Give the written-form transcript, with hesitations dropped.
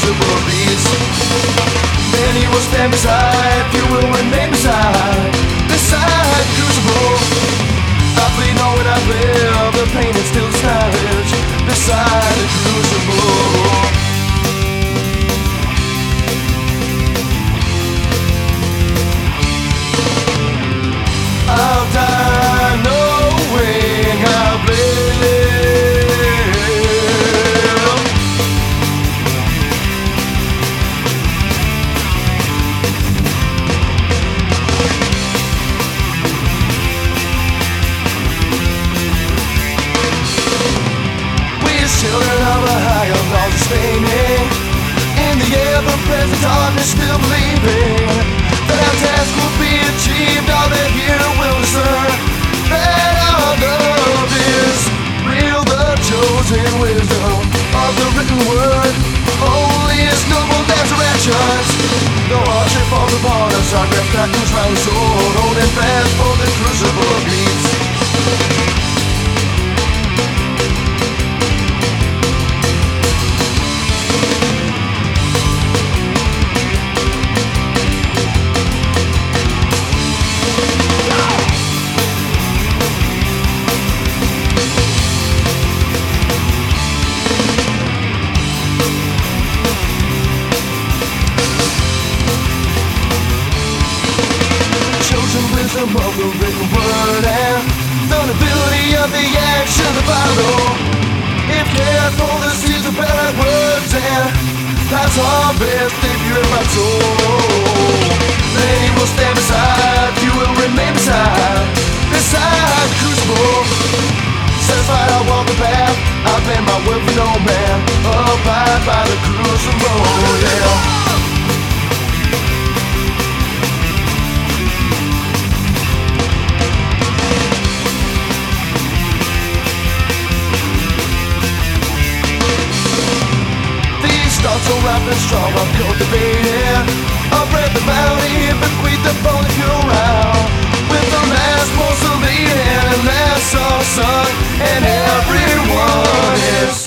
crucible beats. Then he will stand beside, you will remain beside the crucible. I bleed on when I live, the pain is still savage beside the crucible. I'll die knowing I've lived. Children of a higher law sustaining in the ever-present darkness, still believing that our task will be achieved. All that here will discern that our love is real. The chosen wisdom of the written word only is noble resurrections. No hardship falls upon us, our grip tackles round the sword, holding fast for the crucible beats. Wisdom of the written word and the nobility of the action to follow. If careful, the seeds of bad words and that's our best if you're in my soul. Then he will stand beside, you will remain beside the crucible. Satisfied I walk the path, I bend my word for no man. Abide by the crucible, yeah. So ripe and strong, I'm cultivated. I'll break the bounty, bequeath the bone if you're around. With the last most leading and last of sun, and everyone is